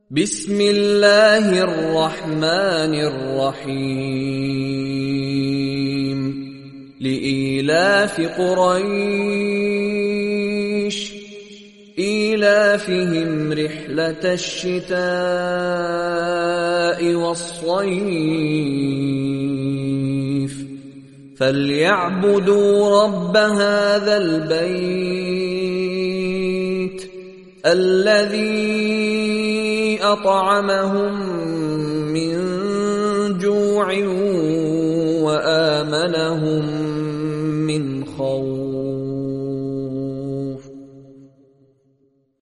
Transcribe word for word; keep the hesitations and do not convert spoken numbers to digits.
بسم الله الرحمن الرحيم لإيلاف قريش إيلافهم رحلة الشتاء والصيف فليعبدوا رب هذا البيت الذي أطعمهم